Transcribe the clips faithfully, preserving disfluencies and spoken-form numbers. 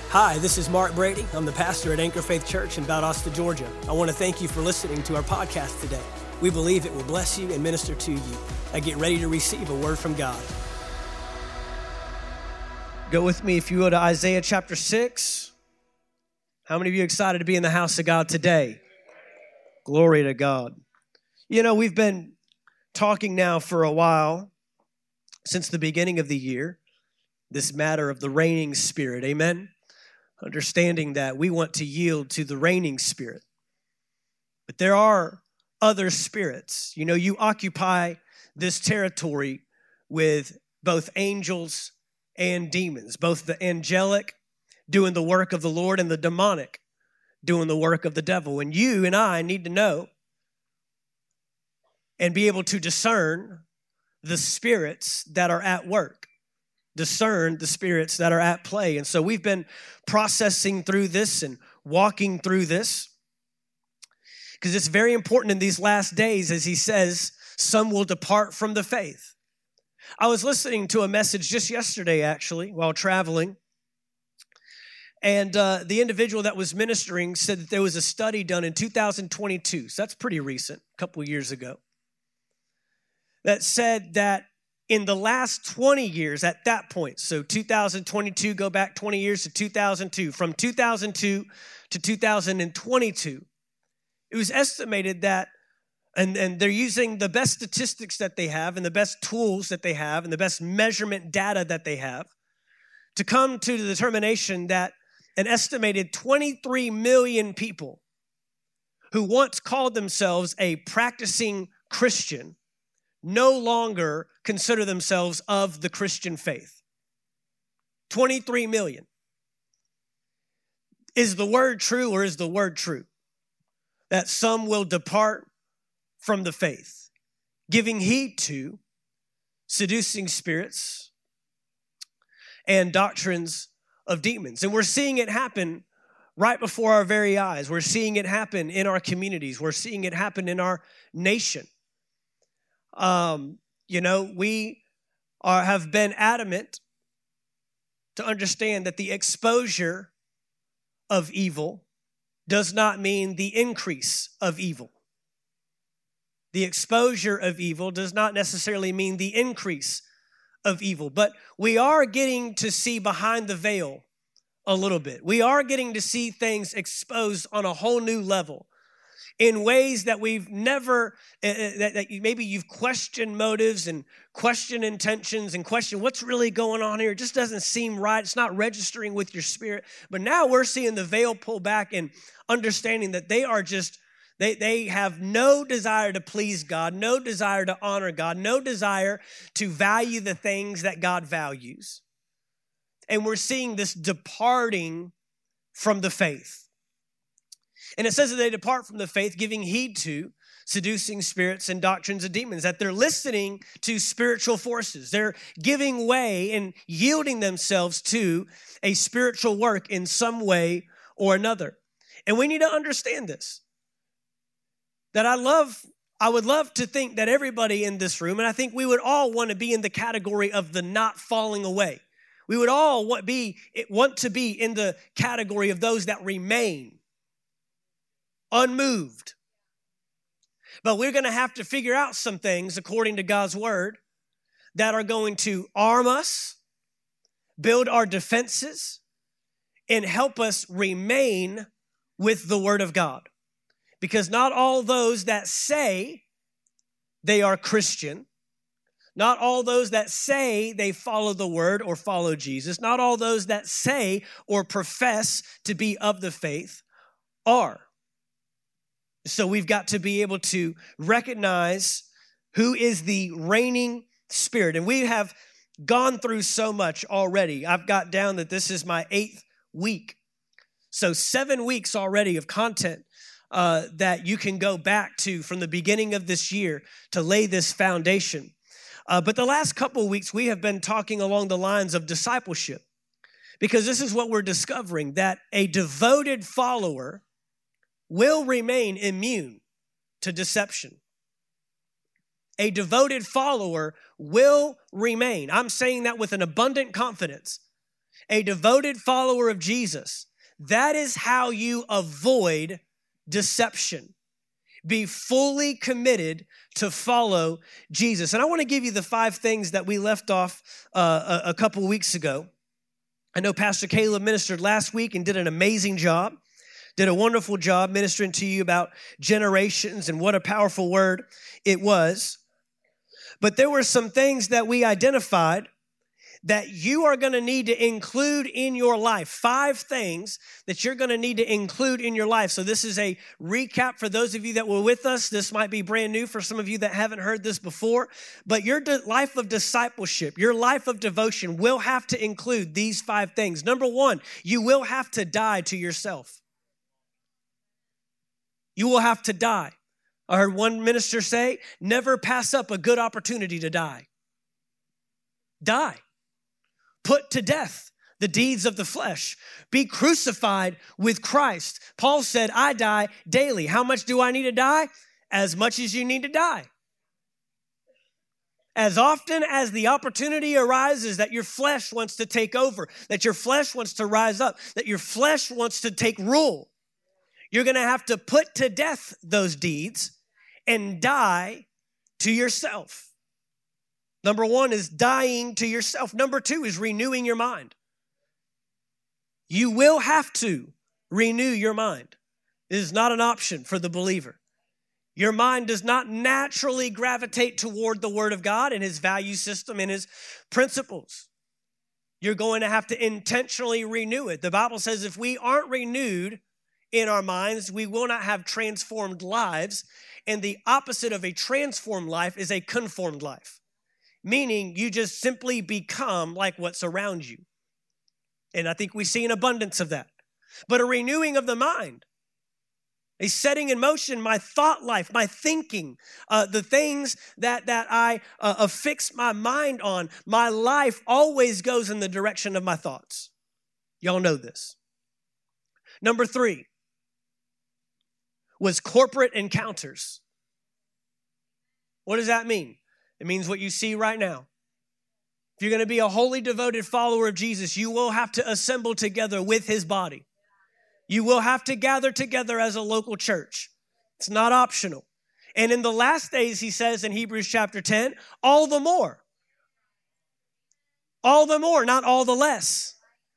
Hi, this is Mark Brady. I'm the pastor at Anchor Faith Church in Valdosta, Georgia. I want to thank you for listening to our podcast today. We believe it will bless you and minister to you. Now get ready to receive a word from God. Go with me, if you will, to Isaiah chapter six. How many of you are excited to be in the house of God today? Glory to God. You know, we've been talking now for a while, since the beginning of the year, this matter of the reigning spirit. Amen? Understanding that we want to yield to the reigning spirit. But there are other spirits. You know, you occupy this territory with both angels and demons, both the angelic doing the work of the Lord and the demonic doing the work of the devil. And you and I need to know and be able to discern the spirits that are at work. Discern the spirits that are at play. And so we've been processing through this and walking through this because it's very important in these last days, as he says, some will depart from the faith. I was listening to a message just yesterday, actually, while traveling. And uh, the individual that was ministering said that there was a study done in two thousand twenty-two. So that's pretty recent, a couple of years ago. That said that in the last twenty years at that point, so two thousand twenty-two, go back twenty years to two thousand two, from two thousand two to two thousand twenty-two, it was estimated that, and, and they're using the best statistics that they have and the best tools that they have and the best measurement data that they have to come to the determination that an estimated twenty-three million people who once called themselves a practicing Christian no longer consider themselves of the Christian faith. twenty-three million. Is the word true or is the word true? That some will depart from the faith, giving heed to seducing spirits and doctrines of demons. And we're seeing it happen right before our very eyes. We're seeing it happen in our communities. We're seeing it happen in our nation. Um, you know, we are, have been adamant to understand that the exposure of evil does not mean the increase of evil. The exposure of evil does not necessarily mean the increase of evil, but we are getting to see behind the veil a little bit. We are getting to see things exposed on a whole new level, in ways that we've never, uh, that, that you, maybe you've questioned motives and questioned intentions and questioned what's really going on here. It just doesn't seem right. It's not registering with your spirit. But now we're seeing the veil pull back and understanding that they are just, they, they have no desire to please God, no desire to honor God, no desire to value the things that God values. And we're seeing this departing from the faith. And it says that they depart from the faith, giving heed to seducing spirits and doctrines of demons, that they're listening to spiritual forces. They're giving way and yielding themselves to a spiritual work in some way or another. And we need to understand this, that I love, I would love to think that everybody in this room, and I think we would all want to be in the category of the not falling away. We would all want, be, want to be in the category of those that remain unmoved. But we're going to have to figure out some things according to God's word that are going to arm us, build our defenses, and help us remain with the word of God. Because not all those that say they are Christian, not all those that say they follow the word or follow Jesus, not all those that say or profess to be of the faith are. So we've got to be able to recognize who is the reigning spirit. And we have gone through so much already. I've got down that this is my eighth week. So seven weeks already of content uh, that you can go back to from the beginning of this year to lay this foundation. Uh, but the last couple of weeks, we have been talking along the lines of discipleship, because this is what we're discovering, that a devoted follower will remain immune to deception. A devoted follower will remain. I'm saying that with an abundant confidence. a devoted follower of Jesus, that is how you avoid deception. Be fully committed to follow Jesus. And I want to give you the five things that we left off uh, a, a couple weeks ago. I know Pastor Caleb ministered last week and did an amazing job, did a wonderful job ministering to you about generations, and what a powerful word it was. But there were some things that we identified that you are going to need to include in your life. Five things that you're going to need to include in your life. So this is a recap for those of you that were with us. This might be brand new for some of you that haven't heard this before. But your de- life of discipleship, your life of devotion will have to include these five things. Number one, you will have to die to yourself. You will have to die. I heard one minister say, never pass up a good opportunity to die. Die. Put to death the deeds of the flesh. Be crucified with Christ. Paul said, I die daily. How much do I need to die? As much as you need to die. As often as the opportunity arises that your flesh wants to take over, that your flesh wants to rise up, that your flesh wants to take rule, you're going to have to put to death those deeds and die to yourself. Number one is dying to yourself. Number two is renewing your mind. You will have to renew your mind. It is not an option for the believer. Your mind does not naturally gravitate toward the Word of God and His value system and His principles. You're going to have to intentionally renew it. The Bible says if we aren't renewed in our minds, we will not have transformed lives. And the opposite of a transformed life is a conformed life. Meaning you just simply become like what's around you. And I think we see an abundance of that. But a renewing of the mind, a setting in motion my thought life, my thinking, uh, the things that, that I uh, affix my mind on. My life always goes in the direction of my thoughts. Y'all know this. Number three was corporate encounters. What does that mean? It means what you see right now. If you're going to be a wholly devoted follower of Jesus, you will have to assemble together with His body. You will have to gather together as a local church. It's not optional. And in the last days, he says in Hebrews chapter ten, all the more. All the more, not all the less.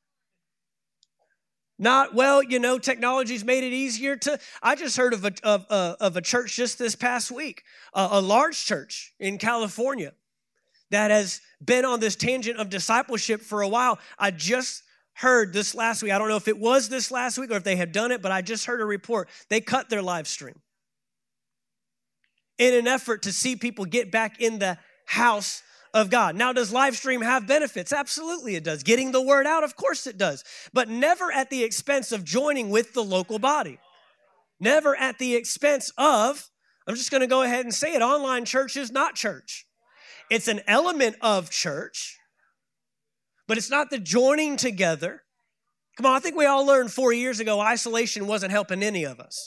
Not, well, you know, technology's made it easier to, I just heard of a, of, uh, of a church just this past week, uh, a large church in California that has been on this tangent of discipleship for a while. I just heard this last week, I don't know if it was this last week or if they had done it, but I just heard a report. They cut their live stream in an effort to see people get back in the house of God. Now, does live stream have benefits? Absolutely it does. Getting the word out, of course it does. But never at the expense of joining with the local body. Never at the expense of, I'm just going to go ahead and say it, online church is not church. It's an element of church, but it's not the joining together. Come on, I think we all learned four years ago isolation wasn't helping any of us.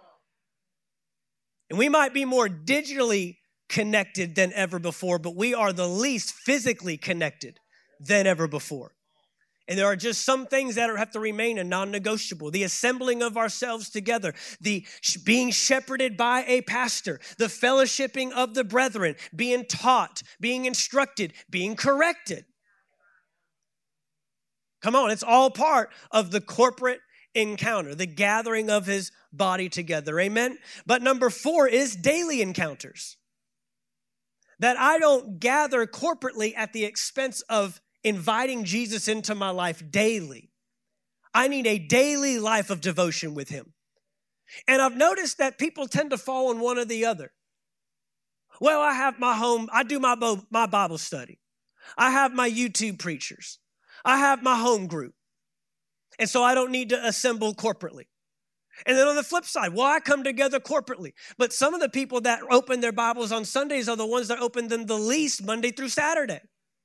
And we might be more digitally connected than ever before, but we are the least physically connected than ever before. And there are just some things that have to remain a non-negotiable. The assembling of ourselves together, the being shepherded by a pastor, the fellowshipping of the brethren, being taught, being instructed, being corrected. Come on, it's all part of the corporate encounter, the gathering of His body together. Amen? But number four is daily encounters. That I don't gather corporately at the expense of inviting Jesus into my life daily. I need a daily life of devotion with Him. And I've noticed that people tend to fall in one or the other. Well, I have my home, I do my, my Bible study. I have my YouTube preachers. I have my home group. And so I don't need to assemble corporately. And then on the flip side, well, I come together corporately. But some of the people that open their Bibles on Sundays are the ones that open them the least Monday through Saturday.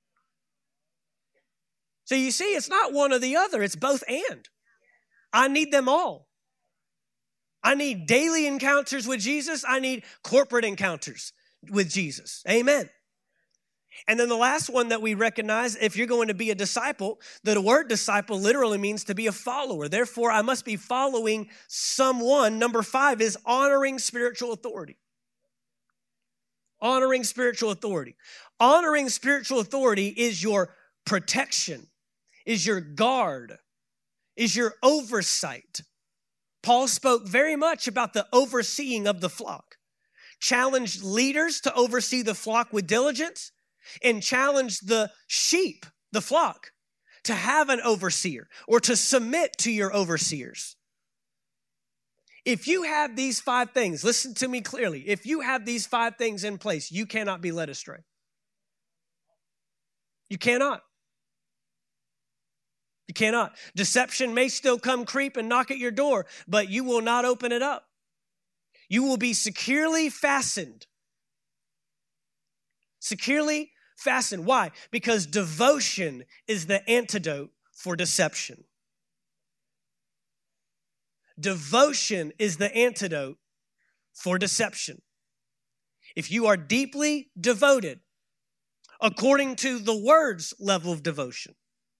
So you see, it's not one or the other. It's both and. I need them all. I need daily encounters with Jesus. I need corporate encounters with Jesus. Amen. And then the last one that we recognize, if you're going to be a disciple, the word disciple literally means to be a follower. Therefore, I must be following someone. Number five is honoring spiritual authority. Honoring spiritual authority. Honoring spiritual authority is your protection, is your guard, is your oversight. Paul spoke very much about the overseeing of the flock, challenged leaders to oversee the flock with diligence, and challenged the sheep, the flock, to have an overseer or to submit to your overseers. If you have these five things, listen to me clearly. If you have these five things in place, you cannot be led astray. You cannot. You cannot. Deception may still come creep and knock at your door, but you will not open it up. You will be securely fastened. Securely fastened. Why? Because devotion is the antidote for deception. Devotion is the antidote for deception. If you are deeply devoted, according to the word's level of devotion,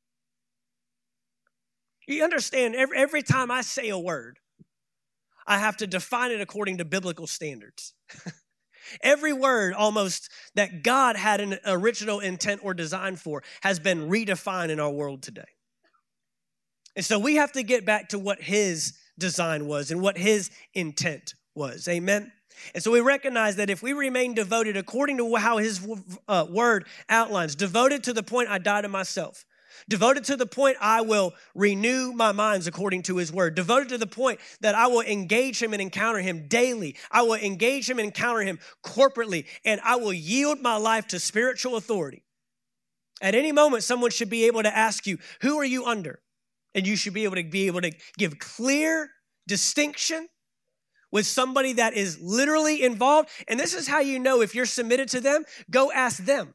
you understand, every, every time I say a word, I have to define it according to biblical standards. Every word almost that God had an original intent or design for has been redefined in our world today. And so we have to get back to what his design was and what his intent was. Amen? And so we recognize that if we remain devoted according to how his uh, word outlines, devoted to the point I die to myself, devoted to the point I will renew my minds according to his word, devoted to the point that I will engage him and encounter him daily. I will engage him and encounter him corporately, and I will yield my life to spiritual authority. At any moment, someone should be able to ask you, who are you under? And you should be able to be able to give clear distinction with somebody that is literally involved. And this is how you know if you're submitted to them. Go ask them.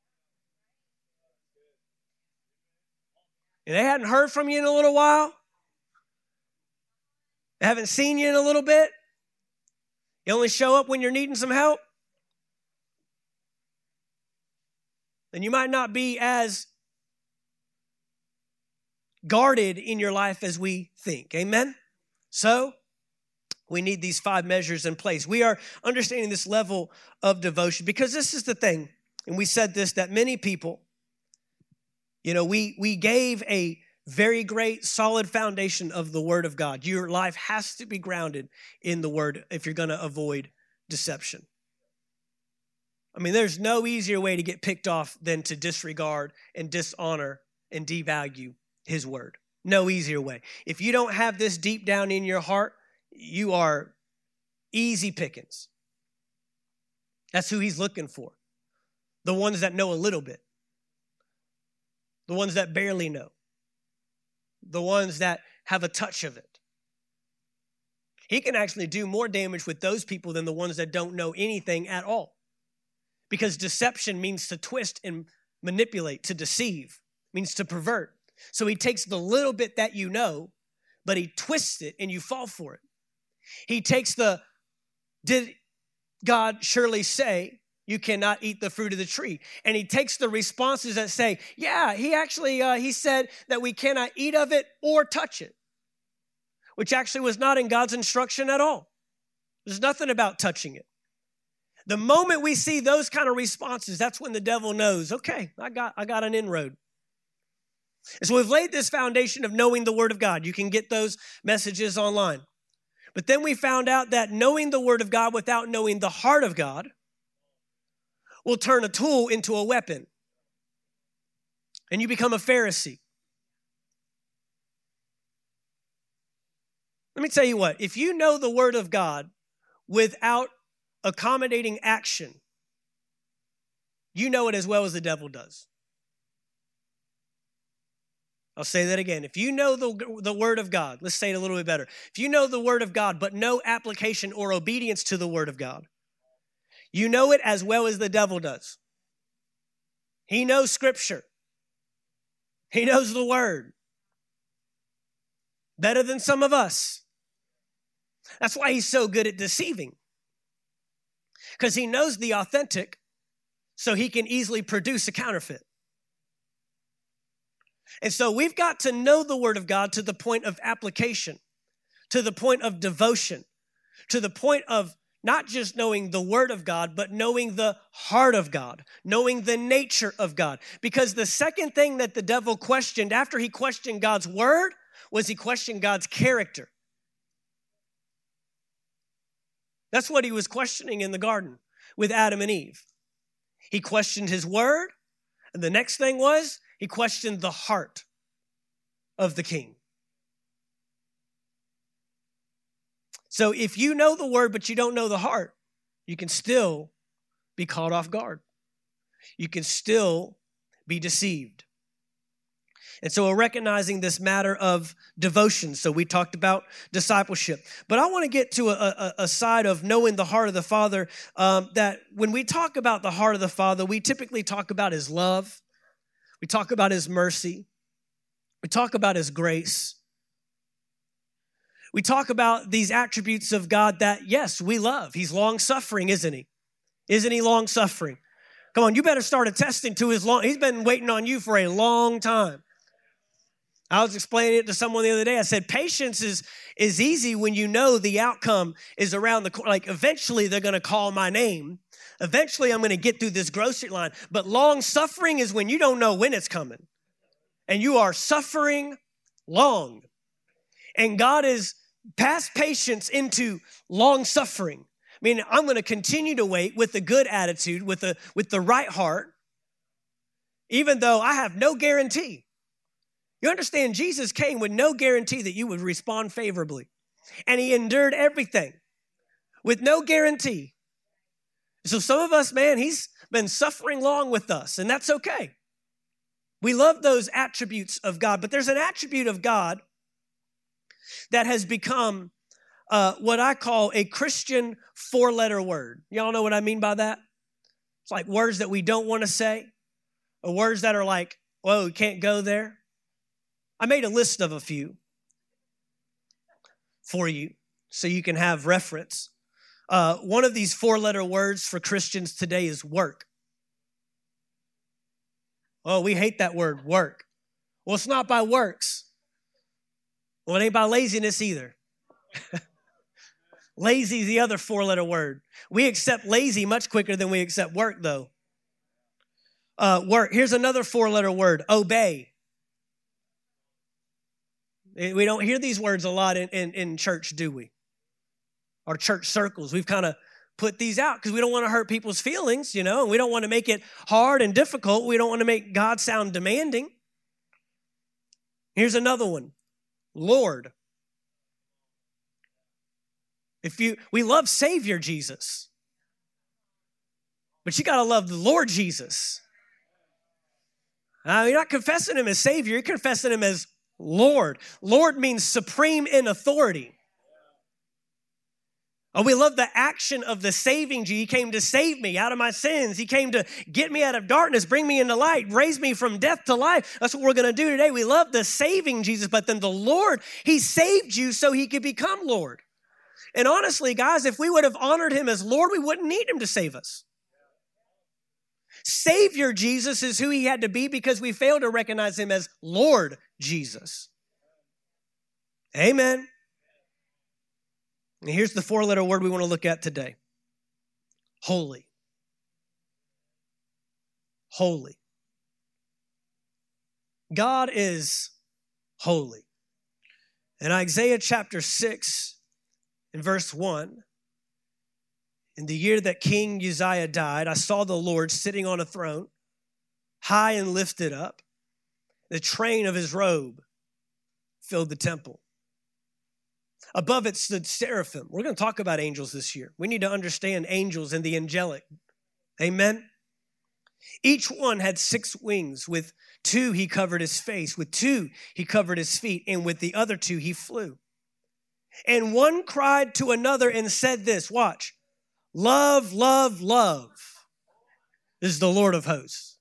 And they hadn't heard from you in a little while. They haven't seen you in a little bit. You only show up when you're needing some help. Then you might not be as guarded in your life as we think. Amen? So, we need these five measures in place. We are understanding this level of devotion because this is the thing, and we said this, that many people, you know, we, we gave a very great, solid foundation of the Word of God. Your life has to be grounded in the Word if you're going to avoid deception. I mean, there's no easier way to get picked off than to disregard and dishonor and devalue his word. No easier way. If you don't have this deep down in your heart, you are easy pickings. That's who he's looking for. The ones that know a little bit. The ones that barely know. The ones that have a touch of it. He can actually do more damage with those people than the ones that don't know anything at all. Because deception means to twist and manipulate, to deceive, means to pervert. So he takes the little bit that you know, but he twists it and you fall for it. He takes the, did God surely say you cannot eat the fruit of the tree? And he takes the responses that say, yeah, he actually, uh, he said that we cannot eat of it or touch it, which actually was not in God's instruction at all. There's nothing about touching it. The moment we see those kind of responses, that's when the devil knows, okay, I got, I got an inroad. And so we've laid this foundation of knowing the Word of God. You can get those messages online. But then we found out that knowing the Word of God without knowing the heart of God will turn a tool into a weapon. And you become a Pharisee. Let me tell you what, if you know the Word of God without accommodating action, you know it as well as the devil does. I'll say that again. If you know the, the Word of God, let's say it a little bit better. If you know the Word of God, but no application or obedience to the Word of God, you know it as well as the devil does. He knows Scripture. He knows the Word better than some of us. That's why he's so good at deceiving. Because he knows the authentic so he can easily produce a counterfeit. And so we've got to know the Word of God to the point of application, to the point of devotion, to the point of not just knowing the Word of God, but knowing the heart of God, knowing the nature of God. Because the second thing that the devil questioned after he questioned God's Word was he questioned God's character. That's what he was questioning in the garden with Adam and Eve. He questioned his Word, and the next thing was he questioned the heart of the king. So if you know the Word, but you don't know the heart, you can still be caught off guard. You can still be deceived. And so we're recognizing this matter of devotion. So we talked about discipleship. But I want to get to a, a, a side of knowing the heart of the Father, um, that when we talk about the heart of the Father, we typically talk about his love. We talk about his mercy. We talk about his grace. We talk about these attributes of God that, yes, we love. He's long-suffering, isn't he? Isn't he long-suffering? Come on, you better start attesting to his long. He's been waiting on you for a long time. I was explaining it to someone the other day. I said, patience is, is easy when you know the outcome is around the corner. Like, eventually they're going to call my name. Eventually I'm going to get through this grocery line. But long-suffering is when you don't know when it's coming. And you are suffering long. And God is past patience into long-suffering. I mean, I'm going to continue to wait with a good attitude, with a with the right heart, even though I have no guarantee. You understand, Jesus came with no guarantee that you would respond favorably. And he endured everything with no guarantee. So some of us, man, he's been suffering long with us, and that's okay. We love those attributes of God, but there's an attribute of God that has become uh, what I call a Christian four-letter word. Y'all know what I mean by that? It's like words that we don't want to say, or words that are like, whoa, we can't go there. I made a list of a few for you so you can have reference. Uh, one of these four-letter words for Christians today is work. Oh, we hate that word, work. Well, it's not by works. Well, it ain't by laziness either. Lazy is the other four-letter word. We accept lazy much quicker than we accept work, though. Uh, work. Here's another four-letter word, obey. We don't hear these words a lot in, in, in church, do we? Our church circles. We've kind of put these out because we don't want to hurt people's feelings, you know, and we don't want to make it hard and difficult. We don't want to make God sound demanding. Here's another one, Lord. If you, we love Savior Jesus, but you got to love the Lord Jesus. Uh, you're not confessing him as Savior, you're confessing him as Lord. Lord means supreme in authority. Oh, we love the action of the saving Jesus. He came to save me out of my sins. He came to get me out of darkness, bring me into light, raise me from death to life. That's what we're going to do today. We love the saving Jesus, but then the Lord, he saved you so he could become Lord. And honestly, guys, if we would have honored him as Lord, we wouldn't need him to save us. Savior Jesus is who he had to be because we failed to recognize him as Lord Jesus. Amen. And here's the four-letter word we want to look at today. Holy. Holy. God is holy. In Isaiah chapter six, in verse one, in the year that King Uzziah died, I saw the Lord sitting on a throne, high and lifted up. The train of his robe filled the temple. Above it stood seraphim. We're going to talk about angels this year. We need to understand angels and the angelic. Amen? Each one had six wings. With two, he covered his face. With two, he covered his feet. And with the other two, he flew. And one cried to another and said this, watch, love, love, love is the Lord of hosts.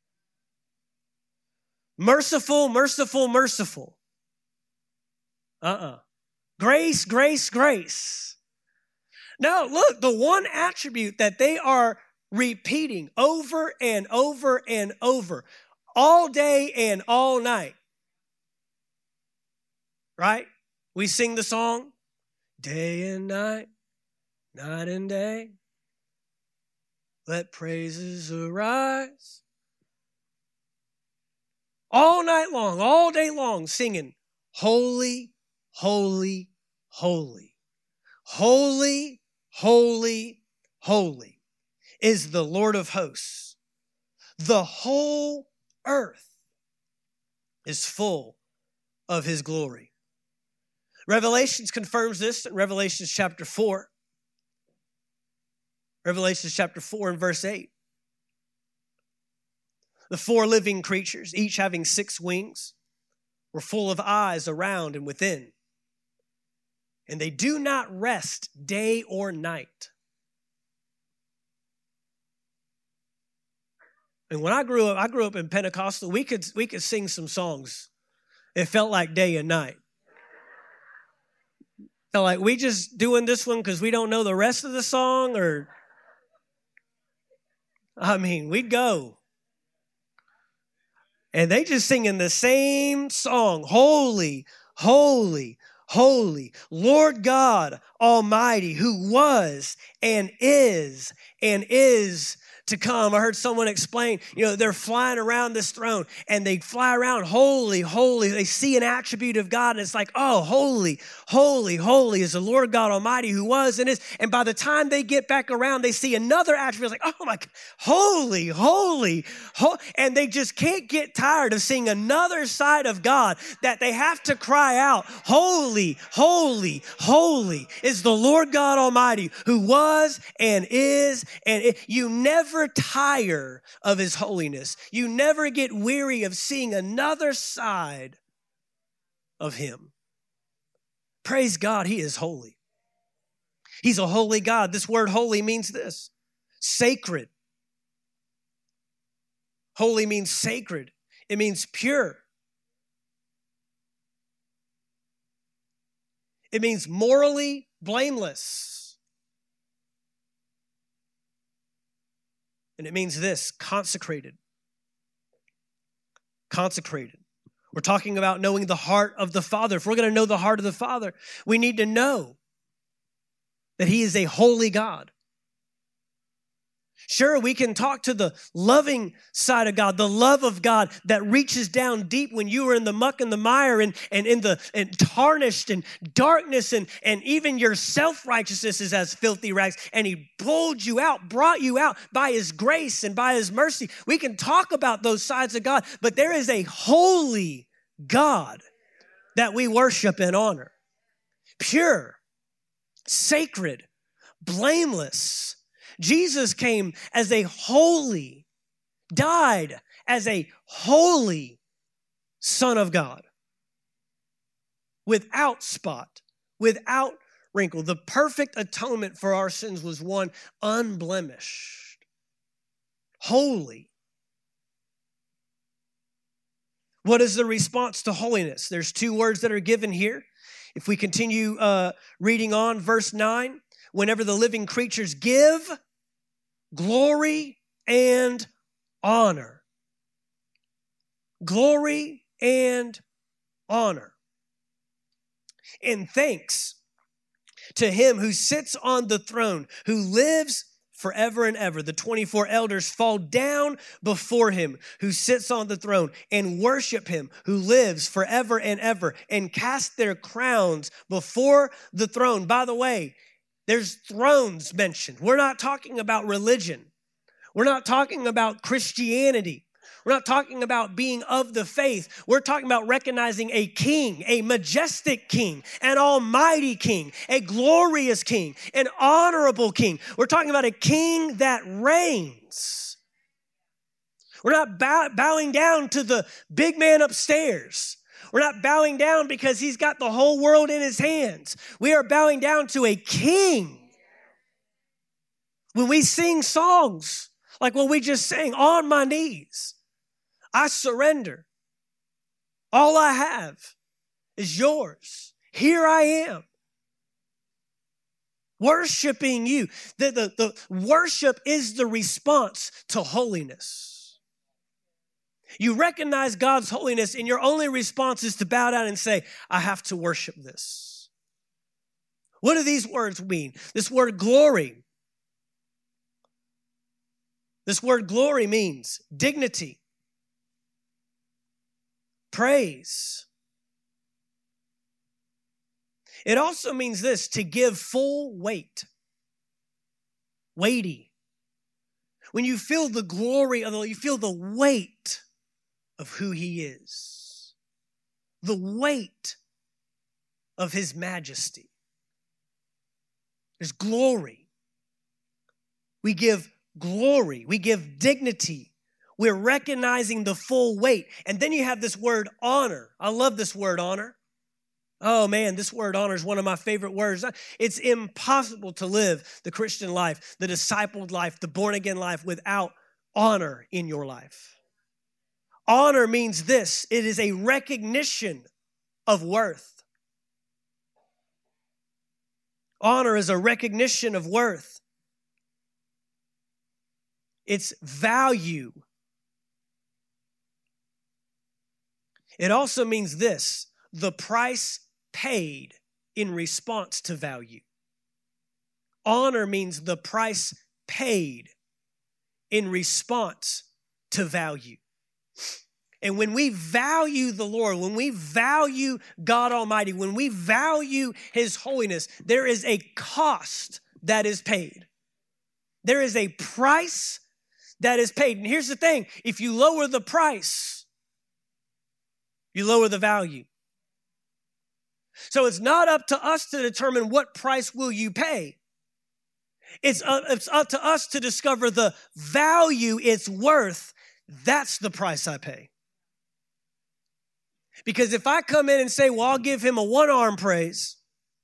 Merciful, merciful, merciful. Uh-uh. Grace, grace, grace. Now, look, the one attribute that they are repeating over and over and over, all day and all night. Right? We sing the song, day and night, night and day. Let praises arise. All night long, all day long, singing, holy, holy, holy. Holy, holy, holy is the Lord of hosts. The whole earth is full of his glory. Revelations confirms this in Revelations chapter four. Revelations chapter four and verse eight. The four living creatures, each having six wings, were full of eyes around and within. And they do not rest day or night. And when I grew up, I grew up in Pentecostal, we could, we could sing some songs. It felt like day and night. Felt like we just doing this one because we don't know the rest of the song, or, I mean, we'd go. And they just singing the same song, holy, holy, holy, Lord God Almighty, who was and is and is to come. I heard someone explain, you know, they're flying around this throne and they fly around holy, holy. They see an attribute of God and it's like, oh, holy, holy, holy is the Lord God Almighty who was and is. And by the time they get back around, they see another attribute. It's like, oh my God, holy, holy, holy. And they just can't get tired of seeing another side of God that they have to cry out, holy, holy, holy is the Lord God Almighty who was and is. And it, you never tire of his holiness. You never get weary of seeing another side of him. Praise God, he is holy. He's a holy God. This word holy means this, sacred. Holy means sacred. It means pure. It means morally blameless. And it means this, consecrated. Consecrated. We're talking about knowing the heart of the Father. If we're going to know the heart of the Father, we need to know that he is a holy God. Sure, we can talk to the loving side of God, the love of God that reaches down deep when you were in the muck and the mire and, and in the and tarnished and darkness and, and even your self-righteousness is as filthy rags. And he pulled you out, brought you out by his grace and by his mercy. We can talk about those sides of God, but there is a holy God that we worship and honor. Pure, sacred, blameless. Jesus came as a holy, died as a holy Son of God, without spot, without wrinkle. The perfect atonement for our sins was one unblemished, holy. What is the response to holiness? There's two words that are given here. If we continue uh, reading on, verse nine, whenever the living creatures give glory and honor. Glory and honor. And thanks to him who sits on the throne, who lives forever and ever. The twenty-four elders fall down before him who sits on the throne and worship him who lives forever and ever and cast their crowns before the throne. By the way, there's thrones mentioned. We're not talking about religion. We're not talking about Christianity. We're not talking about being of the faith. We're talking about recognizing a king, a majestic king, an almighty king, a glorious king, an honorable king. We're talking about a king that reigns. We're not bow- bowing down to the big man upstairs. We're not bowing down because he's got the whole world in his hands. We are bowing down to a king. When we sing songs like what we just sang, on my knees, I surrender. All I have is yours. Here I am. Worshiping you. The, the, the worship is the response to holiness. You recognize God's holiness, and your only response is to bow down and say, I have to worship this. What do these words mean? This word glory. This word glory means dignity, praise. It also means this, to give full weight, weighty. When you feel the glory of the Lord, you feel the weight of who he is, the weight of his majesty. There's glory. We give glory. We give dignity. We're recognizing the full weight. And then you have this word honor. I love this word honor. Oh man, this word honor is one of my favorite words. It's impossible to live the Christian life, the discipled life, the born again life without honor in your life. Honor means this. It is a recognition of worth. Honor is a recognition of worth. It's value. It also means this, the price paid in response to value. Honor means the price paid in response to value. And when we value the Lord, when we value God Almighty, when we value his holiness, there is a cost that is paid. There is a price that is paid. And here's the thing, if you lower the price, you lower the value. So it's not up to us to determine what price will you pay. It's up, it's up to us to discover the value it's worth. That's the price I pay. Because if I come in and say, well, I'll give him a one-arm praise,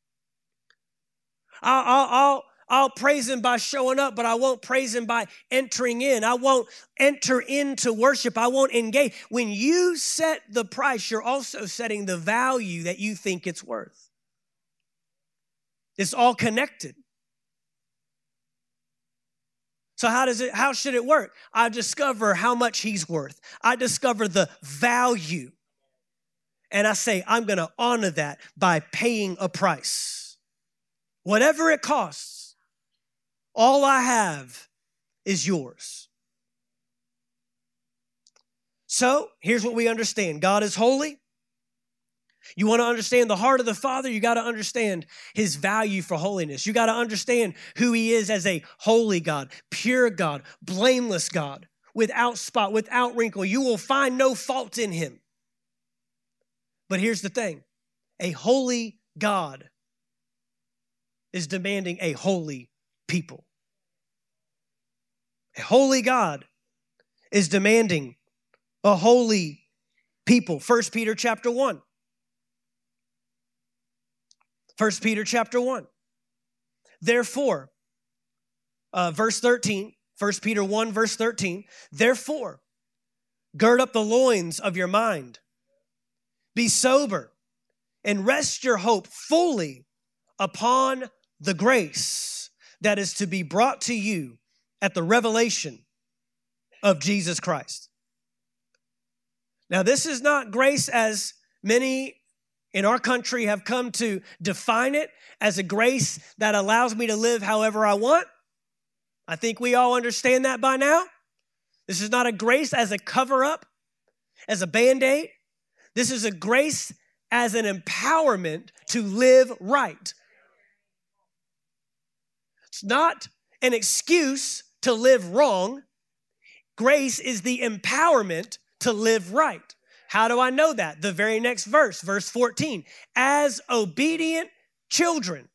I'll, I'll, I'll, I'll praise him by showing up, but I won't praise him by entering in. I won't enter into worship. I won't engage. When you set the price, you're also setting the value that you think it's worth. It's all connected. So how does it, how should it work? I discover how much he's worth. I discover the value. And I say, I'm going to honor that by paying a price. Whatever it costs, all I have is yours. So here's what we understand. God is holy. You want to understand the heart of the Father, you got to understand his value for holiness. You got to understand who he is as a holy God, pure God, blameless God, without spot, without wrinkle. You will find no fault in him. But here's the thing, a holy God is demanding a holy people. A holy God is demanding a holy people. First Peter chapter one. First Peter chapter one. Therefore, uh, verse thirteen, First Peter one, verse thirteen, therefore, gird up the loins of your mind. Be sober and rest your hope fully upon the grace that is to be brought to you at the revelation of Jesus Christ. Now, this is not grace as many in our country have come to define it, as a grace that allows me to live however I want. I think we all understand that by now. This is not a grace as a cover-up, as a Band-Aid. This is a grace as an empowerment to live right. It's not an excuse to live wrong. Grace is the empowerment to live right. How do I know that? The very next verse, verse fourteen. As obedient children.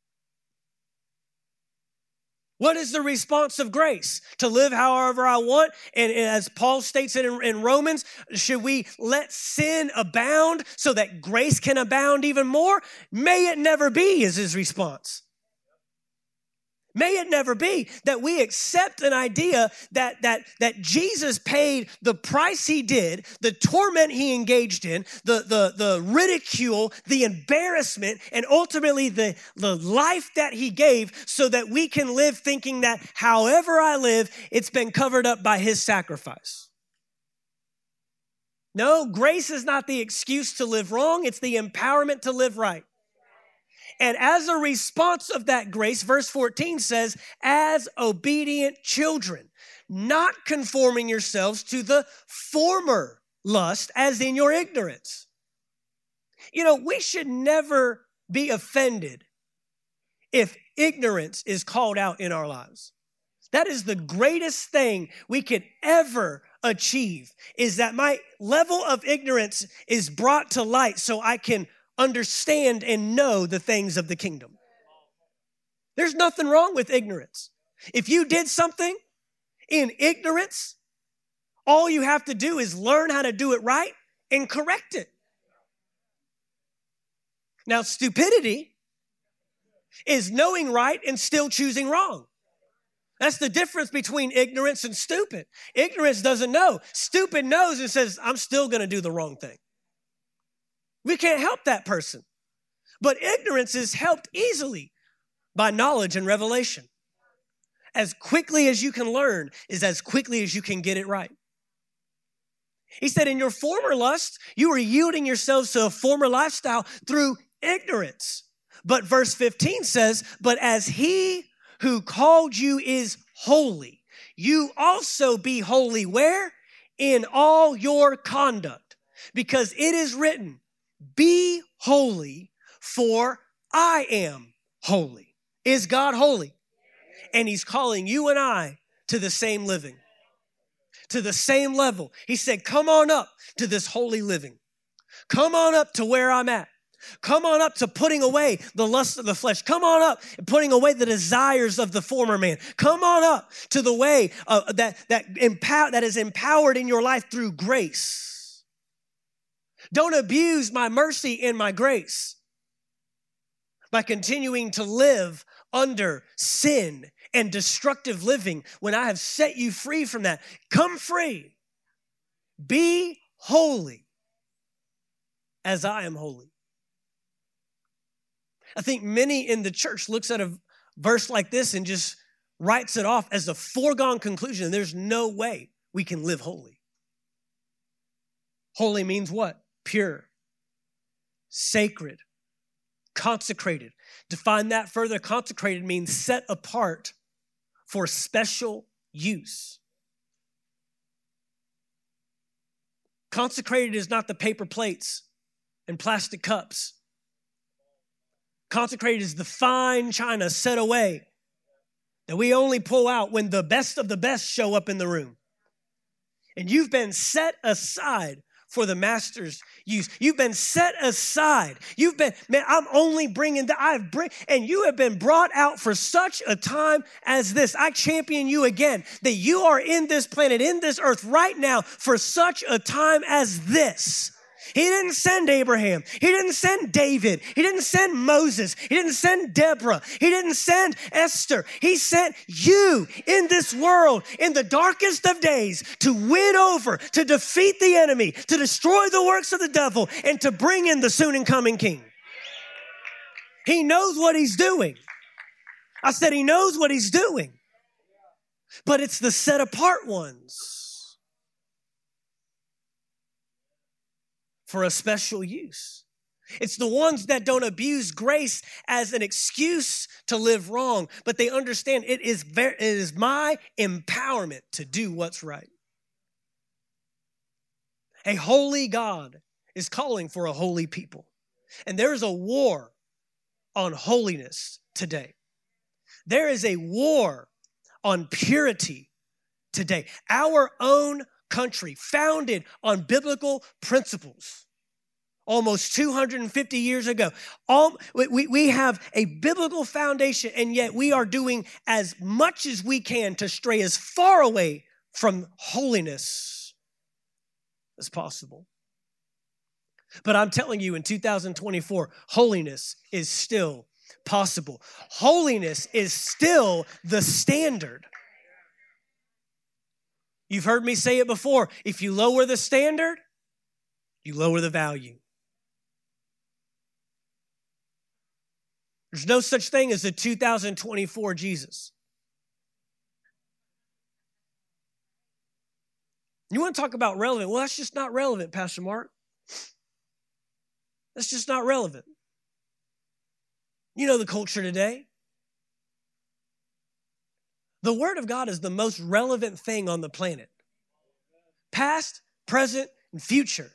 What is the response of grace? To live however I want. And as Paul states it in, in Romans, should we let sin abound so that grace can abound even more? May it never be, is his response. May it never be that we accept an idea that, that, that Jesus paid the price he did, the torment he engaged in, the, the, the ridicule, the embarrassment, and ultimately the, the life that he gave so that we can live thinking that however I live, it's been covered up by his sacrifice. No, grace is not the excuse to live wrong. It's the empowerment to live right. And as a response of that grace, verse fourteen says, as obedient children, not conforming yourselves to the former lust as in your ignorance. You know, we should never be offended if ignorance is called out in our lives. That is the greatest thing we could ever achieve, is that my level of ignorance is brought to light so I can understand and know the things of the kingdom. There's nothing wrong with ignorance. If you did something in ignorance, all you have to do is learn how to do it right and correct it. Now, stupidity is knowing right and still choosing wrong. That's the difference between ignorance and stupid. Ignorance doesn't know. Stupid knows and says, I'm still going to do the wrong thing. We can't help that person. But ignorance is helped easily by knowledge and revelation. As quickly as you can learn is as quickly as you can get it right. He said, in your former lust, you were yielding yourselves to a former lifestyle through ignorance. But verse fifteen says, but as he who called you is holy, you also be holy where? In all your conduct. Because it is written, be holy, for I am holy. Is God holy? And he's calling you and I to the same living, to the same level. He said, come on up to this holy living. Come on up to where I'm at. Come on up to putting away the lust of the flesh. Come on up and putting away the desires of the former man. Come on up to the way uh, that, that, empower, that is empowered in your life through grace. Don't abuse my mercy and my grace by continuing to live under sin and destructive living when I have set you free from that. Come free. Be holy as I am holy. I think many in the church looks at a verse like this and just writes it off as a foregone conclusion. There's no way we can live holy. Holy means what? Pure, sacred, consecrated. Define that further. Consecrated means set apart for special use. Consecrated is not the paper plates and plastic cups. Consecrated is the fine china set away that we only pull out when the best of the best show up in the room. And you've been set aside for the master's use. You've been set aside. You've been, man, I'm only bringing that. I've bring, and you have been brought out for such a time as this. I champion you again that you are in this planet, in this earth right now for such a time as this. He didn't send Abraham. He didn't send David. He didn't send Moses. He didn't send Deborah. He didn't send Esther. He sent you in this world in the darkest of days to win over, to defeat the enemy, to destroy the works of the devil, and to bring in the soon and coming King. He knows what he's doing. I said he knows what he's doing. But it's the set apart ones for a special use. It's the ones that don't abuse grace as an excuse to live wrong, but they understand it is very, it is my empowerment to do what's right. A holy God is calling for a holy people. And there is a war on holiness today. There is a war on purity today. Our own country, founded on biblical principles, almost two hundred fifty years ago. All, we, we have a biblical foundation, and yet we are doing as much as we can to stray as far away from holiness as possible. But I'm telling you, in two thousand twenty-four, holiness is still possible. Holiness is still the standard. You've heard me say it before. If you lower the standard, you lower the value. There's no such thing as a two thousand twenty-four Jesus. You want to talk about relevant? Well, that's just not relevant, Pastor Mark. That's just not relevant. You know the culture today. The Word of God is the most relevant thing on the planet. Past, present, and future.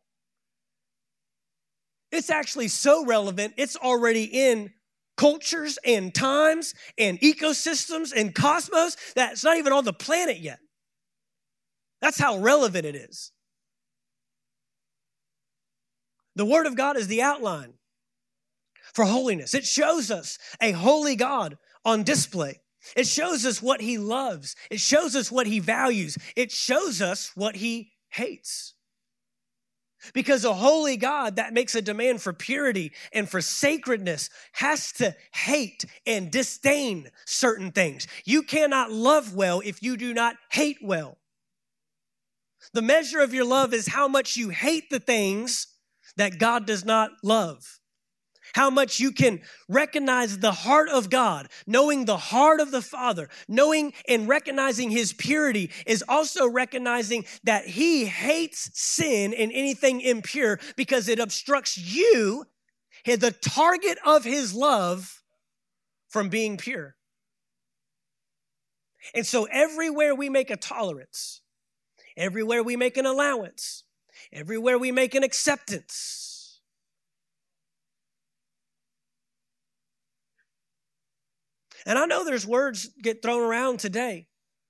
It's actually so relevant, it's already in cultures and times and ecosystems and cosmos that it's not even on the planet yet. That's how relevant it is. The Word of God is the outline for holiness. It shows us a holy God on display. It shows us what He loves. It shows us what He values. It shows us what He hates. Because a holy God that makes a demand for purity and for sacredness has to hate and disdain certain things. You cannot love well if you do not hate well. The measure of your love is how much you hate the things that God does not love. How much you can recognize the heart of God, knowing the heart of the Father, knowing and recognizing His purity is also recognizing that He hates sin and anything impure because it obstructs you, the target of His love, from being pure. And so everywhere we make a tolerance, everywhere we make an allowance, everywhere we make an acceptance, and I know there's words get thrown around today.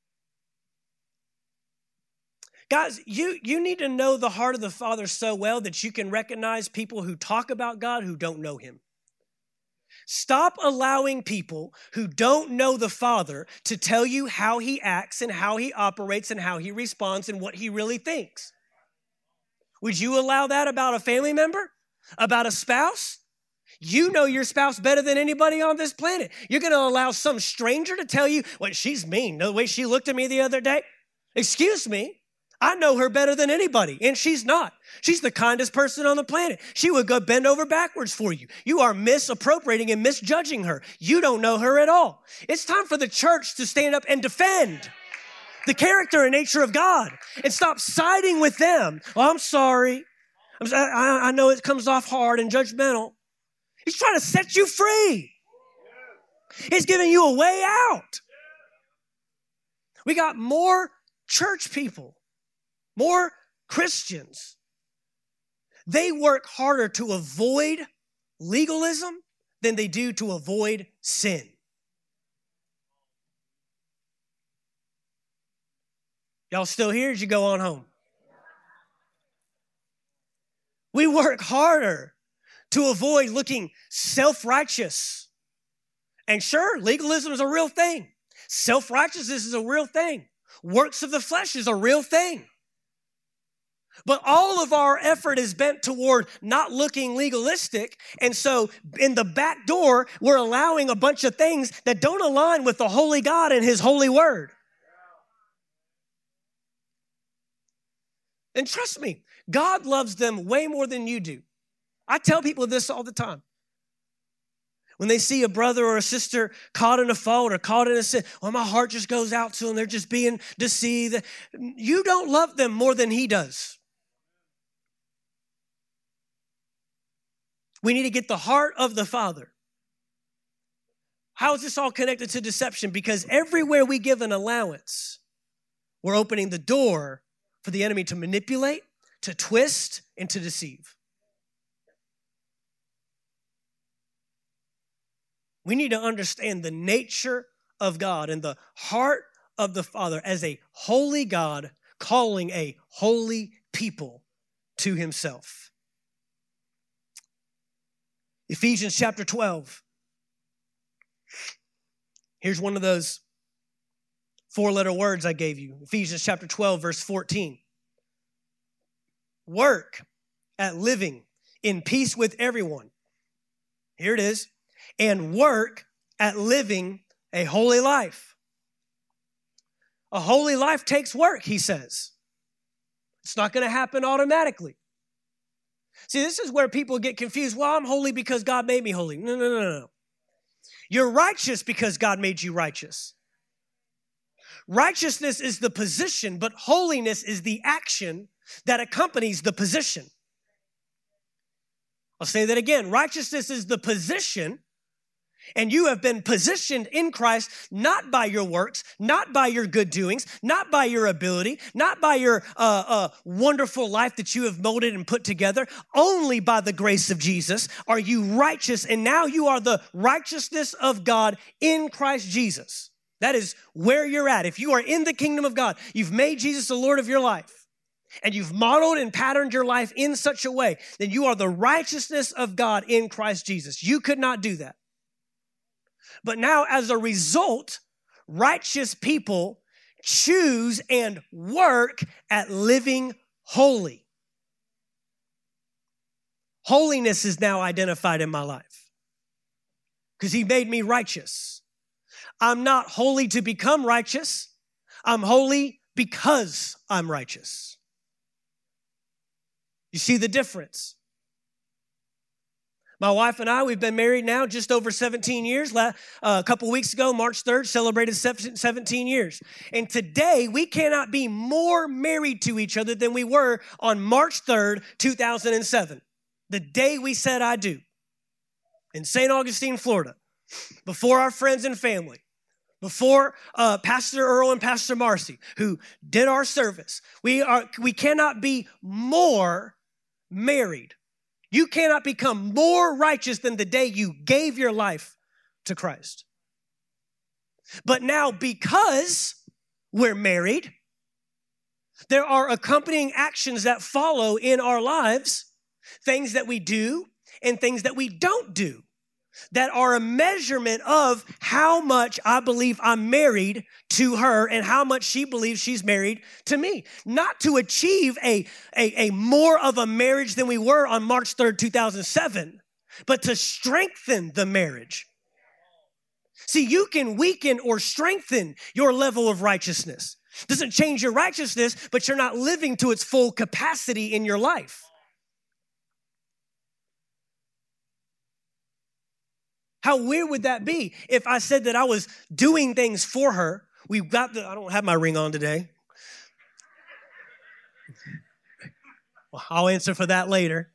Guys, you, you need to know the heart of the Father so well that you can recognize people who talk about God who don't know Him. Stop allowing people who don't know the Father to tell you how He acts and how He operates and how He responds and what He really thinks. Would you allow that about a family member? About a spouse? You know your spouse better than anybody on this planet. You're going to allow some stranger to tell you, well, she's mean. The way she looked at me the other day. Excuse me. I know her better than anybody, and she's not. She's the kindest person on the planet. She would go bend over backwards for you. You are misappropriating and misjudging her. You don't know her at all. It's time for the church to stand up and defend the character and nature of God and stop siding with them. Oh, I'm sorry. I'm, I, I know it comes off hard and judgmental. He's trying to set you free. He's giving you a way out. We got more church people, more Christians. They work harder to avoid legalism than they do to avoid sin. Y'all still here? Or did you go on home? We work harder to avoid looking self-righteous. And sure, legalism is a real thing. Self-righteousness is a real thing. Works of the flesh is a real thing. But all of our effort is bent toward not looking legalistic. And so in the back door, we're allowing a bunch of things that don't align with the holy God and His holy word. And trust me, God loves them way more than you do. I tell people this all the time. When they see a brother or a sister caught in a fault or caught in a sin, well, my heart just goes out to them. They're just being deceived. You don't love them more than He does. We need to get the heart of the Father. How is this all connected to deception? Because everywhere we give an allowance, we're opening the door for the enemy to manipulate, to twist, and to deceive. We need to understand the nature of God and the heart of the Father as a holy God calling a holy people to Himself. Ephesians chapter twelve. Here's one of those four-letter words I gave you. Ephesians chapter twelve, verse fourteen. Work at living in peace with everyone. Here it is. and work at living a holy life. A holy life takes work, he says. It's not going to happen automatically. See, this is where people get confused. Well, I'm holy because God made me holy. No, no, no, no. You're righteous because God made you righteous. Righteousness is the position, but holiness is the action that accompanies the position. I'll say that again. Righteousness is the position, and you have been positioned in Christ not by your works, not by your good doings, not by your ability, not by your uh, uh, wonderful life that you have molded and put together. Only by the grace of Jesus are you righteous, and now you are the righteousness of God in Christ Jesus. That is where you're at. If you are in the kingdom of God, you've made Jesus the Lord of your life, and you've modeled and patterned your life in such a way, then you are the righteousness of God in Christ Jesus. You could not do that. But now, as a result, righteous people choose and work at living holy. Holiness is now identified in my life because he made me righteous. I'm not holy to become righteous. I'm holy because I'm righteous. You see the difference? My wife and I, we've been married now just over seventeen years. Uh, a couple weeks ago, March third, celebrated seventeen years. And today, we cannot be more married to each other than we were on March third, two thousand seven, the day we said I do, in Saint Augustine, Florida, before our friends and family, before uh, Pastor Earl and Pastor Marcy, who did our service. We are we cannot be more married. You cannot become more righteous than the day you gave your life to Christ. But now, because we're married, there are accompanying actions that follow in our lives, things that we do and things that we don't do, that are a measurement of how much I believe I'm married to her and how much she believes she's married to me. Not to achieve a, a, a more of a marriage than we were on March third, two thousand seven, but to strengthen the marriage. See, you can weaken or strengthen your level of righteousness. Doesn't change your righteousness, but you're not living to its full capacity in your life. How weird would that be if I said that I was doing things for her? We've got the, I don't have my ring on today. Well, I'll answer for that later.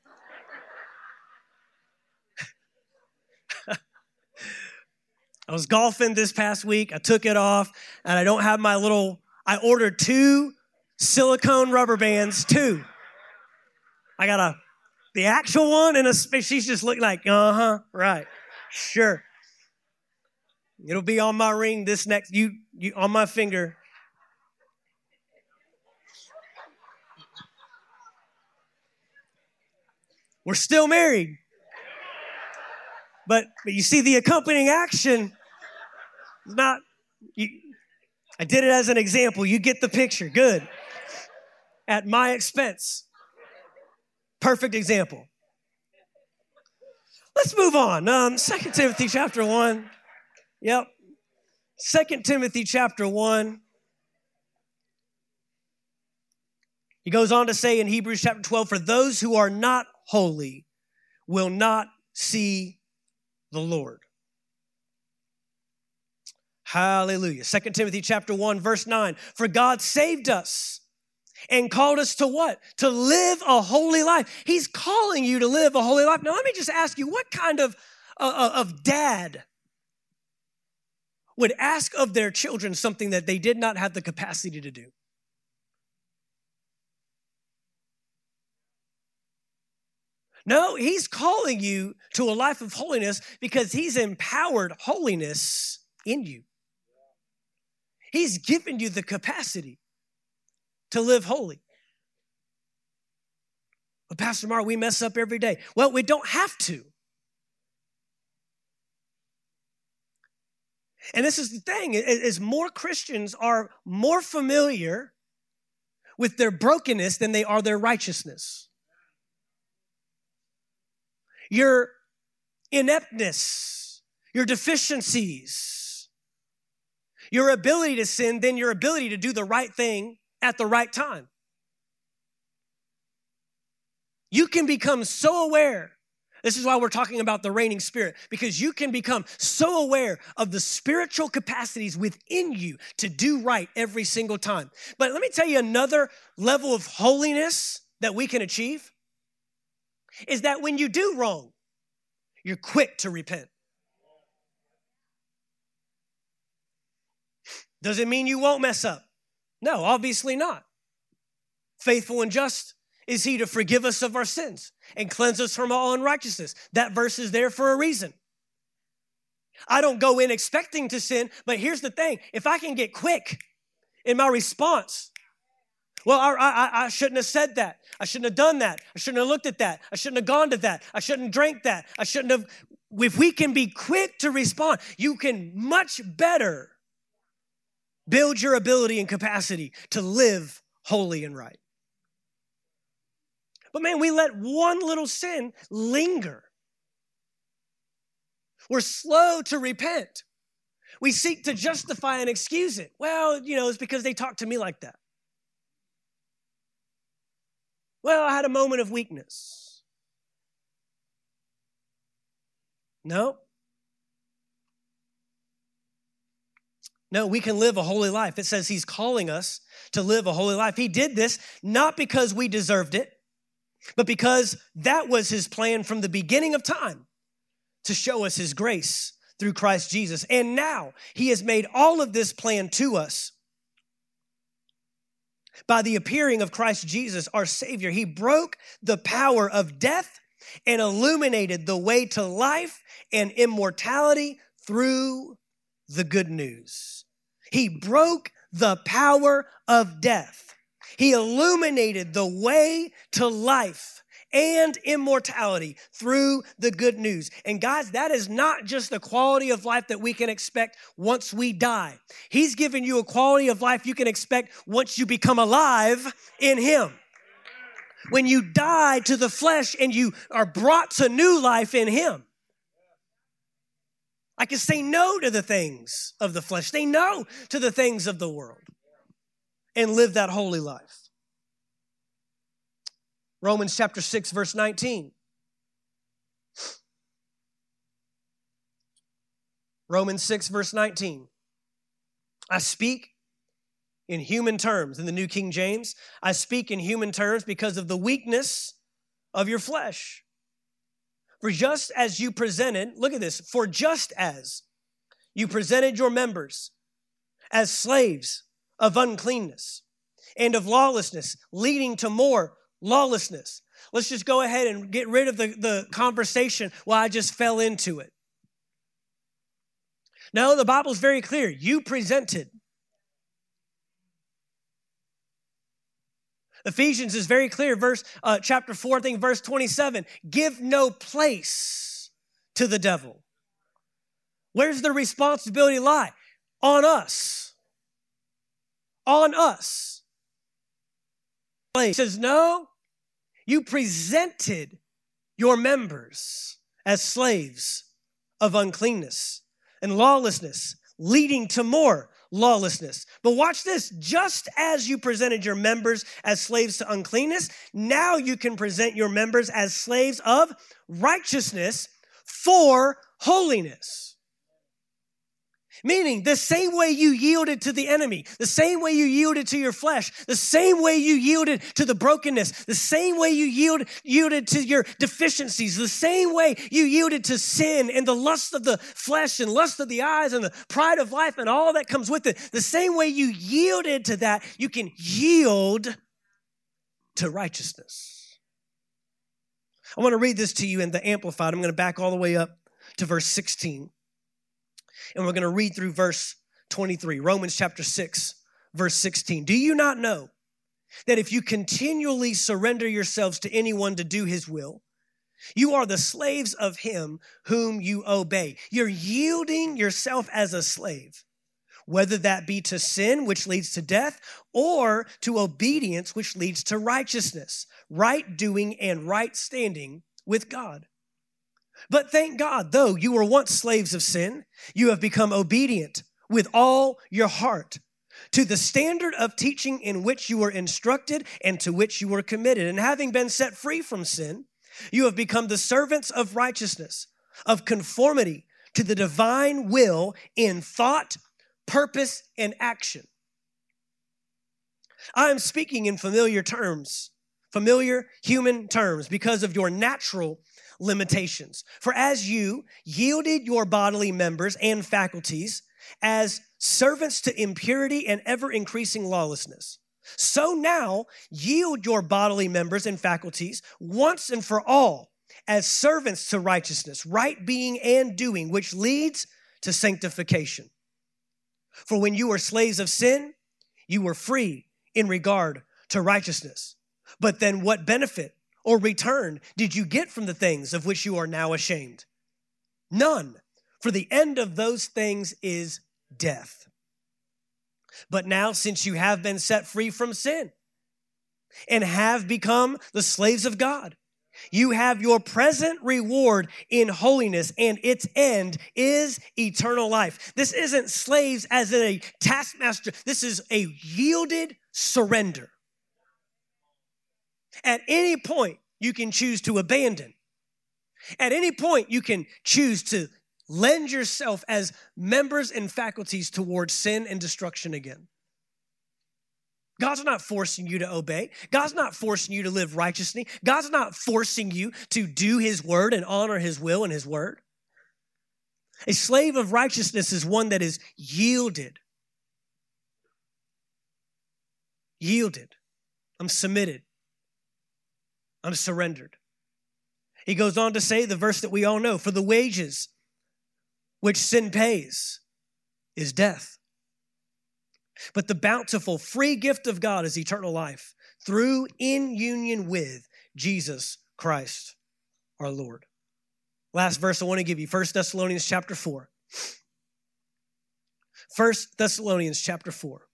I was golfing this past week. I took it off, and I don't have my little, I ordered two silicone rubber bands, two. I got a, the actual one, and a, she's just looking like, uh-huh, right. Sure. It'll be on my ring this next, you, you on my finger. We're still married. But, but you see the accompanying action is not, you, I did it as an example. You get the picture. Good. At my expense. Perfect example. Let's move on. Um, Second Timothy chapter one. Yep. Second Timothy chapter one. He goes on to say in Hebrews chapter twelve, for those who are not holy will not see the Lord. Hallelujah. Second Timothy chapter one, verse nine. For God saved us and called us to what? To live a holy life. He's calling you to live a holy life. Now, let me just ask you, what kind of, uh, of dad would ask of their children something that they did not have the capacity to do? No, he's calling you to a life of holiness because he's empowered holiness in you. He's given you the capacity to live holy. But Pastor Mark, we mess up every day. Well, we don't have to. And this is the thing, is more Christians are more familiar with their brokenness than they are their righteousness. Your ineptness your deficiencies, your ability to sin, then your ability to do the right thing at the right time. You can become so aware. This is why we're talking about the reigning spirit, because you can become so aware of the spiritual capacities within you to do right every single time. But let me tell you another level of holiness that we can achieve is that when you do wrong, you're quick to repent. Does it mean you won't mess up? No, obviously not. Faithful and just is he to forgive us of our sins and cleanse us from all unrighteousness. That verse is there for a reason. I don't go in expecting to sin, but here's the thing. If I can get quick in my response, well, I, I, I shouldn't have said that. I shouldn't have done that. I shouldn't have looked at that. I shouldn't have gone to that. I shouldn't have drank that. I shouldn't have. If we can be quick to respond, you can much better build your ability and capacity to live holy and right. But man, we let one little sin linger. We're slow to repent. We seek to justify and excuse it. Well, you know, it's because they talked to me like that. Well, I had a moment of weakness. No. No, we can live a holy life. It says he's calling us to live a holy life. He did this not because we deserved it, but because that was his plan from the beginning of time to show us his grace through Christ Jesus. And now he has made all of this plan to us by the appearing of Christ Jesus, our Savior. He broke the power of death and illuminated the way to life and immortality through the good news. He broke the power of death. He illuminated the way to life and immortality through the good news. And guys, that is not just the quality of life that we can expect once we die. He's given you a quality of life you can expect once you become alive in him. When you die to the flesh and you are brought to new life in him. I can say no to the things of the flesh. Say no to the things of the world and live that holy life. Romans chapter six, verse nineteen. Romans six, verse nineteen. I speak in human terms. In the New King James, I speak in human terms because of the weakness of your flesh. For just as you presented, look at this, for just as you presented your members as slaves of uncleanness and of lawlessness, leading to more lawlessness. Let's just go ahead and get rid of the, the conversation, well, I just fell into it. No, the Bible's very clear. You presented. Ephesians is very clear, verse uh, chapter four, I think verse twenty-seven. Give no place to the devil. Where's the responsibility lie? On us. On us. He says, no, you presented your members as slaves of uncleanness and lawlessness, leading to more lawlessness. But watch this, just as you presented your members as slaves to uncleanness, now you can present your members as slaves of righteousness for holiness. Meaning the same way you yielded to the enemy, the same way you yielded to your flesh, the same way you yielded to the brokenness, the same way you yield, yielded to your deficiencies, the same way you yielded to sin and the lust of the flesh and lust of the eyes and the pride of life and all that comes with it. The same way you yielded to that, you can yield to righteousness. I want to read this to you in the Amplified. I'm going to back all the way up to verse sixteen. And we're going to read through verse twenty-three, Romans chapter six, verse sixteen. Do you not know that if you continually surrender yourselves to anyone to do his will, you are the slaves of him whom you obey? You're yielding yourself as a slave, whether that be to sin, which leads to death, or to obedience, which leads to righteousness, right doing and right standing with God. But thank God, though you were once slaves of sin, you have become obedient with all your heart to the standard of teaching in which you were instructed and to which you were committed. And having been set free from sin, you have become the servants of righteousness, of conformity to the divine will in thought, purpose, and action. I am speaking in familiar terms, familiar human terms, because of your natural limitations. For as you yielded your bodily members and faculties as servants to impurity and ever-increasing lawlessness, so now yield your bodily members and faculties once and for all as servants to righteousness, right being and doing, which leads to sanctification. For when you were slaves of sin, you were free in regard to righteousness. But then what benefit or return did you get from the things of which you are now ashamed? None, for the end of those things is death. But now, since you have been set free from sin and have become the slaves of God, you have your present reward in holiness, and its end is eternal life. This isn't slaves as in a taskmaster. This is a yielded surrender. At any point, you can choose to abandon. At any point, you can choose to lend yourself as members and faculties towards sin and destruction again. God's not forcing you to obey. God's not forcing you to live righteously. God's not forcing you to do his word and honor his will and his word. A slave of righteousness is one that is yielded. Yielded. I'm submitted. I'm surrendered. He goes on to say the verse that we all know, for the wages which sin pays is death. But the bountiful free gift of God is eternal life through in union with Jesus Christ our Lord. Last verse I want to give you, First Thessalonians chapter four. First Thessalonians chapter four.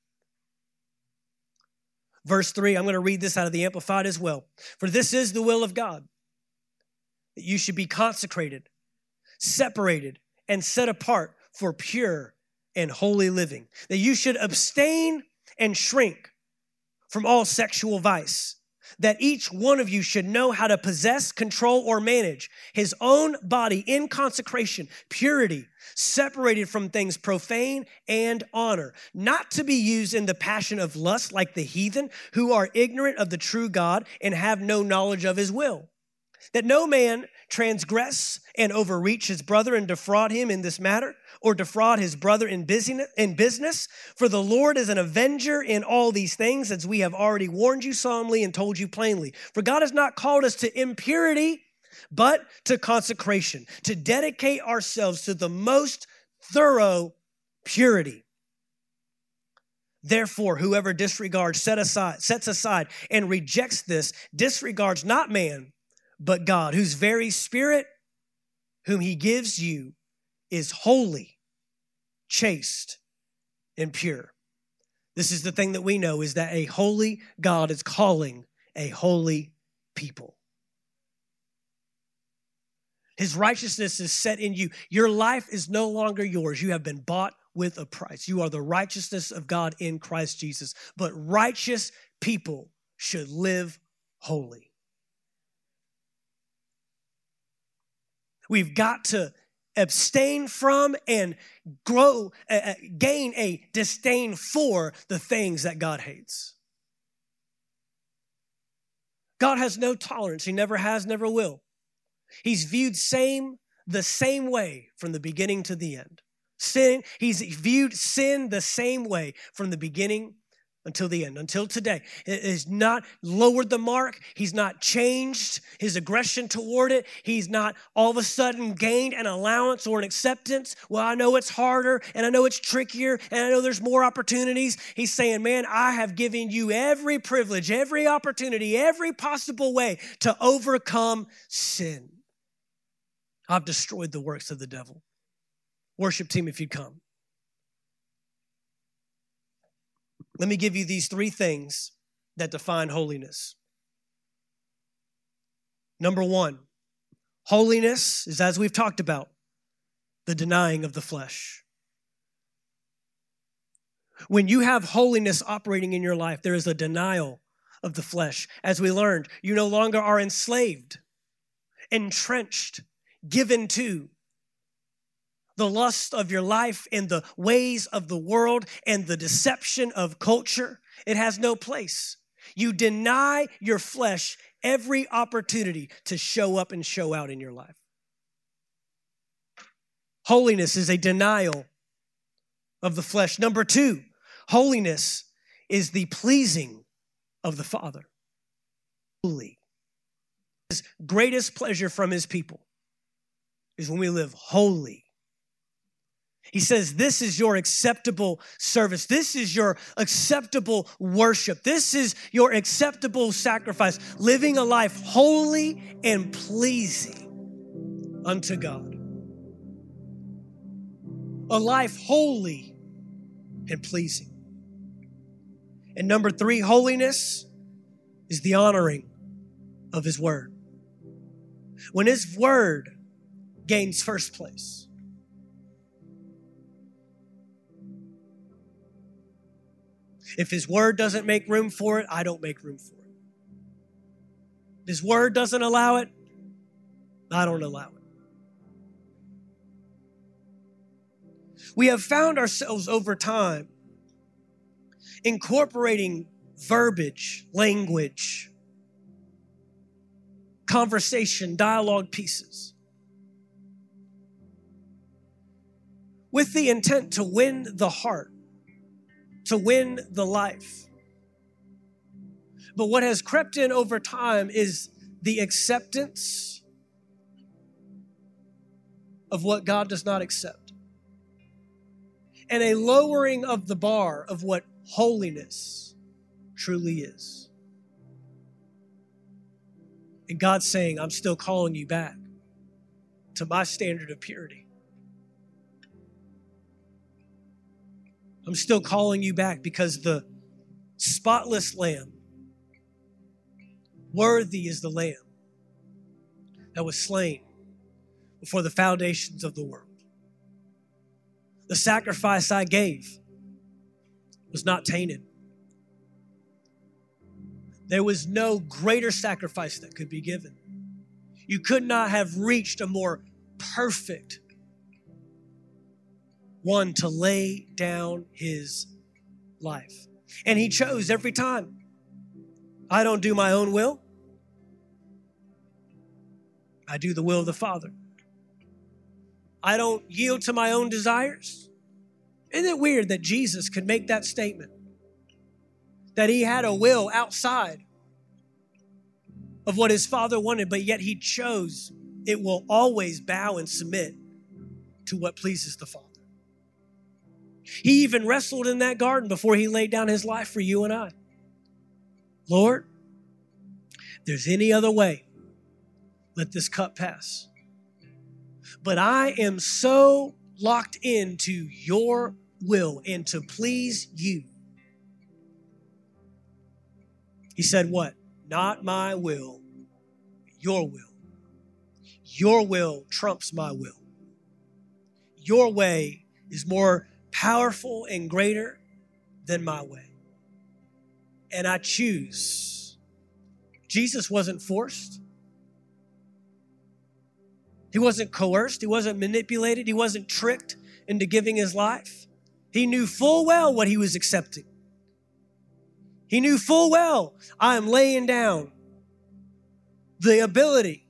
Verse three, I'm going to read this out of the Amplified as well. For this is the will of God, that you should be consecrated, separated, and set apart for pure and holy living, that you should abstain and shrink from all sexual vice, that each one of you should know how to possess, control, or manage his own body in consecration, purity, separated from things profane and honor, not to be used in the passion of lust like the heathen who are ignorant of the true God and have no knowledge of his will. That no man transgress and overreach his brother and defraud him in this matter, or defraud his brother in business. For the Lord is an avenger in all these things, as we have already warned you solemnly and told you plainly. For God has not called us to impurity, but to consecration, to dedicate ourselves to the most thorough purity. Therefore, whoever disregards, set aside, sets aside, and rejects this, disregards not man, but God, whose very spirit, whom he gives you, is holy, chaste, and pure. This is the thing that we know, is that a holy God is calling a holy people. His righteousness is set in you. Your life is no longer yours. You have been bought with a price. You are the righteousness of God in Christ Jesus. But righteous people should live holy. We've got to abstain from and grow, uh, gain a disdain for the things that God hates. God has no tolerance. He never has, never will. He's viewed same the same way from the beginning to the end. Sin, he's viewed sin the same way from the beginning until the end, until today. It has not lowered the mark. He's not changed his aggression toward it. He's not all of a sudden gained an allowance or an acceptance. Well, I know it's harder, and I know it's trickier, and I know there's more opportunities. He's saying, man, I have given you every privilege, every opportunity, every possible way to overcome sin. I've destroyed the works of the devil. Worship team, if you'd come. Let me give you these three things that define holiness. Number one, Holiness is, as we've talked about, the denying of the flesh. When you have holiness operating in your life, there is a denial of the flesh. As we learned, you no longer are enslaved, entrenched, given to the lust of your life and the ways of the world and the deception of culture. It has no place. You deny your flesh every opportunity to show up and show out in your life. Holiness is a denial of the flesh. Number two, holiness is the pleasing of the Father. Holy. His greatest pleasure from his people is when we live holy. He says, this is your acceptable service. This is your acceptable worship. This is your acceptable sacrifice. Living a life holy and pleasing unto God. A life holy and pleasing. And number three, holiness is the honoring of his word. When his word gains first place, if his word doesn't make room for it, I don't make room for it. If his word doesn't allow it, I don't allow it. We have found ourselves over time incorporating verbiage, language, conversation, dialogue pieces with the intent to win the heart, to win the life. But what has crept in over time is the acceptance of what God does not accept, and a lowering of the bar of what holiness truly is. And God's saying, I'm still calling you back to my standard of purity. I'm still calling you back because the spotless lamb, worthy is the lamb that was slain before the foundations of the world. The sacrifice I gave was not tainted. There was no greater sacrifice that could be given. You could not have reached a more perfect one to lay down his life. And he chose every time. I don't do my own will. I do the will of the Father. I don't yield to my own desires. Isn't it weird that Jesus could make that statement? That he had a will outside of what his Father wanted, but yet he chose it will always bow and submit to what pleases the Father. He even wrestled in that garden before he laid down his life for you and I. Lord, if there's any other way, let this cup pass. But I am so locked into your will and to please you. He said what? Not my will, your will. Your will trumps my will. Your way is more powerful and greater than my way. And I choose. Jesus wasn't forced. He wasn't coerced. He wasn't manipulated. He wasn't tricked into giving his life. He knew full well what he was accepting. He knew full well, I am laying down the ability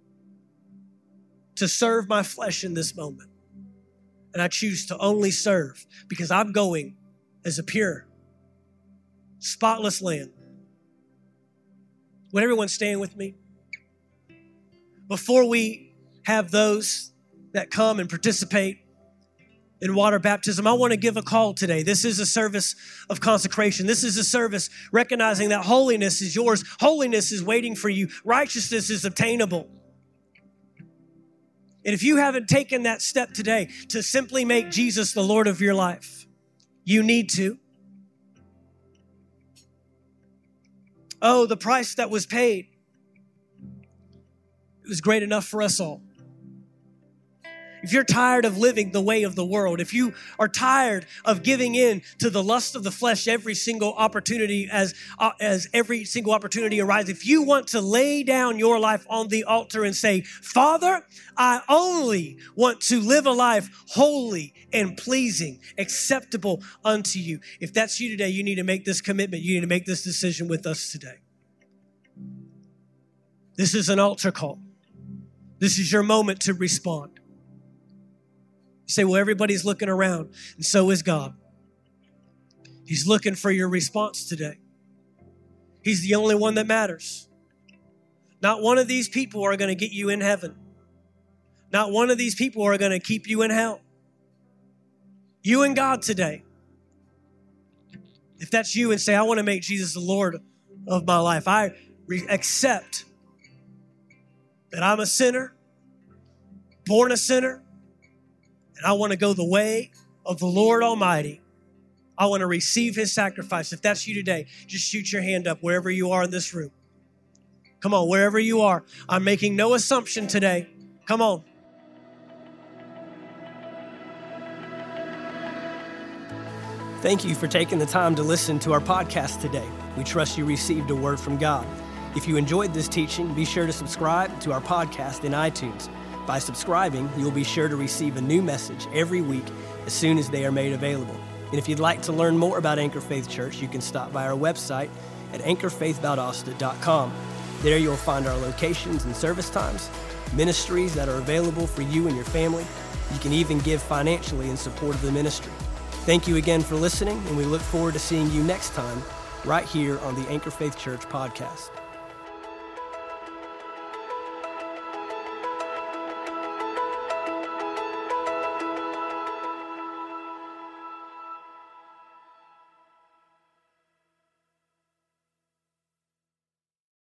to serve my flesh in this moment. And I choose to only serve because I'm going as a pure, spotless lamb. Would everyone stand with me? Before we have those that come and participate in water baptism, I want to give a call today. This is a service of consecration. This is a service recognizing that holiness is yours. Holiness is waiting for you. Righteousness is obtainable. And if you haven't taken that step today to simply make Jesus the Lord of your life, you need to. Oh, the price that was paid. It was great enough for us all. If you're tired of living the way of the world, if you are tired of giving in to the lust of the flesh every single opportunity as, uh, as every single opportunity arises, if you want to lay down your life on the altar and say, Father, I only want to live a life holy and pleasing, acceptable unto you. If that's you today, you need to make this commitment. You need to make this decision with us today. This is an altar call. This is your moment to respond. You say, well, everybody's looking around, and so is God. He's looking for your response today. He's the only one that matters. Not one of these people are going to get you in heaven. Not one of these people are going to keep you in hell. You and God today. If that's you and say, I want to make Jesus the Lord of my life. I re- accept that I'm a sinner, born a sinner, and I want to go the way of the Lord Almighty. I want to receive his sacrifice. If that's you today, just shoot your hand up wherever you are in this room. Come on, wherever you are. I'm making no assumption today. Come on. Thank you for taking the time to listen to our podcast today. We trust you received a word from God. If you enjoyed this teaching, be sure to subscribe to our podcast in iTunes. By subscribing, you'll be sure to receive a new message every week as soon as they are made available. And if you'd like to learn more about Anchor Faith Church, you can stop by our website at anchor faith valdosta dot com. There you'll find our locations and service times, ministries that are available for you and your family. You can even give financially in support of the ministry. Thank you again for listening, and we look forward to seeing you next time right here on the Anchor Faith Church podcast.